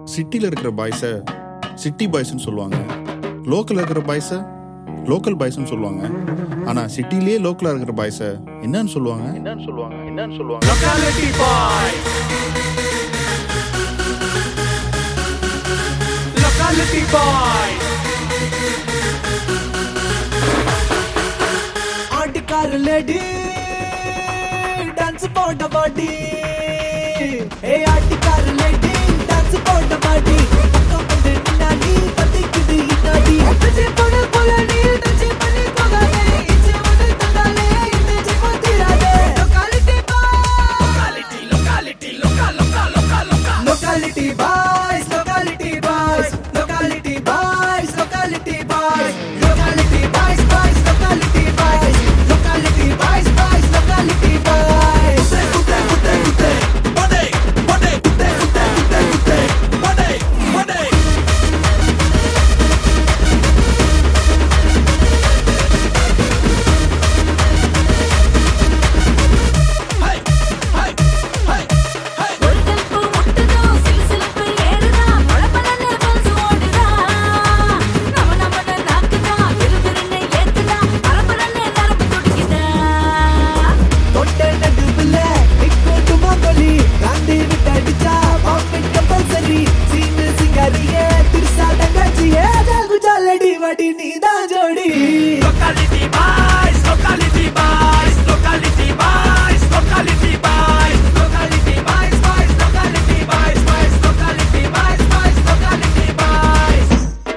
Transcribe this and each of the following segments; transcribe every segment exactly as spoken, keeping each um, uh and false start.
சிட்டியில் இருக்கிற பாய்ஸை சிட்டி பாய்ஸ்ன்னு சொல்லுவாங்க, லோக்கலில் இருக்கிற பாய்ஸை லோக்கல் பாய்ஸ்ன்னு சொல்லுவாங்க. ஆனா சிட்டிலேயே லோக்கலா இருக்கிற பாய்ஸை என்னன்னு சொல்லுவாங்க என்னன்னு சொல்லுவாங்க என்னன்னு சொல்லுவாங்க லோகாலிட்டி பாய். Locality boy. ஆட்டிக்கார லேடி டான்ஸ் போட்ட பாட்டி. ஏ ஆட்டிக்கார லேடி டான்ஸ் போட்ட பாட்டி. பக்கம் வந்து நின்னாடி பத்திக்குது இன்னாடி. டச் பண்ண போல நீ டச் பண்ணி போகாதே. இச்சு வந்து தந்தாலே இந்த ஜீவன் தீராதே. Locality boy. லோகாலிட்டி லோகாலிட்டி லோகா லோகா லோகா லோகா. Locality boys locality boys locality boys locality boys locality boys boys locality boys locality boys boys locality boys. குட்டே குட்டே குட்டே படே படே குட்டே குட்டே குட்டே குட்டே படே படே. ஹை ஹை ஹை ஹை. ஒரு டெம்போ முட்டுதோ சிலுசிலுப்பு ஏறுதா பளபளன்னு பல்ஸ் ஓடுதா. நம்ம நம்மன நாக்குதா விறுவிறுன்னு ஏத்துதா பரபரன்னு நரம்பு துடிக்குதா. தொட்ட நடுவுல நிக்கோட்டு மோகலி காந்தி விட்டடிச்சா பாம்பெட் கம்பல்சரி. சீனு சிங்காரியே திருசா தங்கச்சியே ஜாகு ஜாலடி வடி நீதான் ஜோடி. Locality boys locality boys locality boys locality boys locality boys boys locality boys boys locality boys boys locality boys.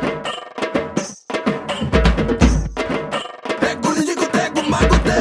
ஏ குனிஞ்சு குத்தே கும்மா குத்தே.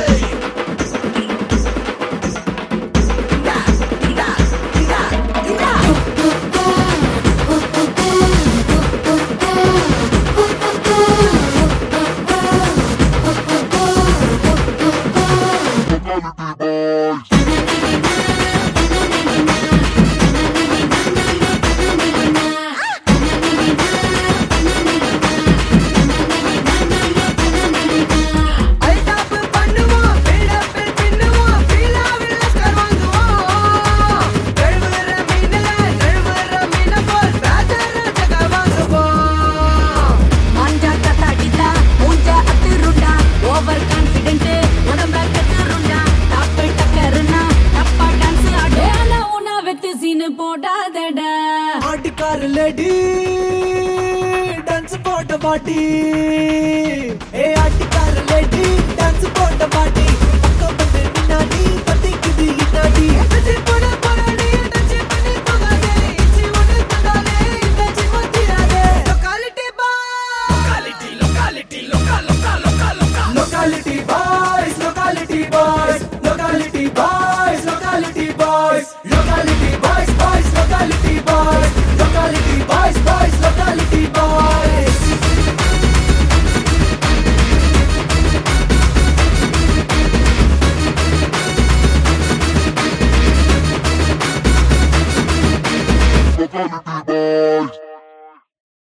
ஐடாப் பண்ணுவோம் பில்டப் பின்னுவோம் பீலாவில் லஸ்கர் வாங்குவோம். கழுவுற மீனல கழுவுற மீன போல் ராஜர ஜக வாங்குவோம். மாஞ்சா கத்தாடிதா மூஞ்சா அத்துருண்டா ஓவர் கான்ஃபிடென்ட் உடம்ப கத்துருண்டா. டாப் டக்கர்னா டப்பா டான்ஸ் ஆடு. ஏல உனா வெத்து சீனு போடாதடா. ஆட்டிக்கார லேடி டான்ஸ் போட்ட பாட்டி. ஏ ஆட்டிக்கார லேடி டான்ஸ் போட்ட பாட்டி. பக்கம் வந்து நின்னாடி பத்திக்குது இன்னாடி. டச் பண்ண